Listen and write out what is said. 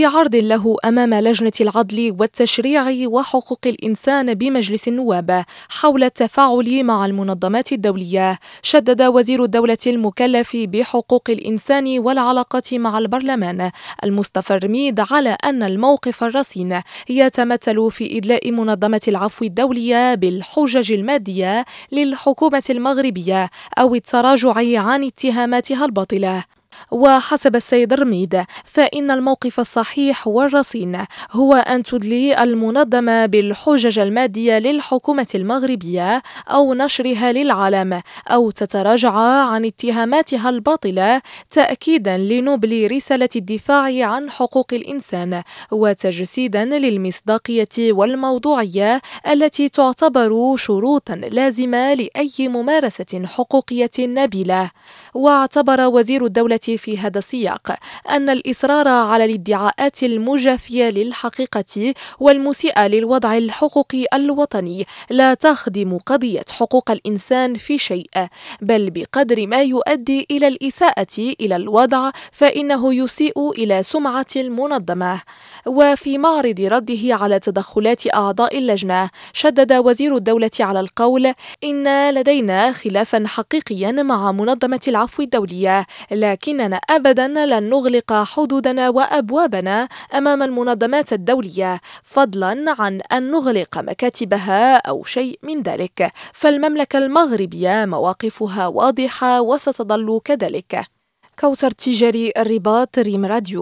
في عرض له أمام لجنة العدل والتشريع وحقوق الإنسان بمجلس النواب حول التفاعل مع المنظمات الدولية، شدد وزير الدولة المكلف بحقوق الإنسان والعلاقات مع البرلمان المصطفى الرميد على أن الموقف الرصين يتمثل في إدلاء منظمة العفو الدولية بالحجج المادية للحكومة المغربية أو التراجع عن اتهاماتها الباطلة. وحسب السيد الرميد فإن الموقف الصحيح والرصين هو أن تدلي المنظمة بالحجج المادية للحكومة المغربية أو نشرها للعالم أو تتراجع عن اتهاماتها الباطلة تأكيدا لنبل رسالة الدفاع عن حقوق الإنسان وتجسيدا للمصداقية والموضوعية التي تعتبر شروطا لازمة لأي ممارسة حقوقية نبيلة. واعتبر وزير الدولة في هذا السياق أن الإصرار على الادعاءات المجافية للحقيقة والمسيئة للوضع الحقوقي الوطني لا تخدم قضية حقوق الإنسان في شيء، بل بقدر ما يؤدي إلى الإساءة إلى الوضع فإنه يسيء إلى سمعة المنظمة. وفي معرض رده على تدخلات أعضاء اللجنة شدد وزير الدولة على القول إن لدينا خلافا حقيقيا مع منظمة العفو الدولية، لكننا أبدا لن نغلق حدودنا وأبوابنا أمام المنظمات الدولية فضلا عن أن نغلق مكاتبها أو شيء من ذلك، فالمملكة المغربية مواقفها واضحة وستظل كذلك. كوثر تجاري، الرباط، ريم راديو.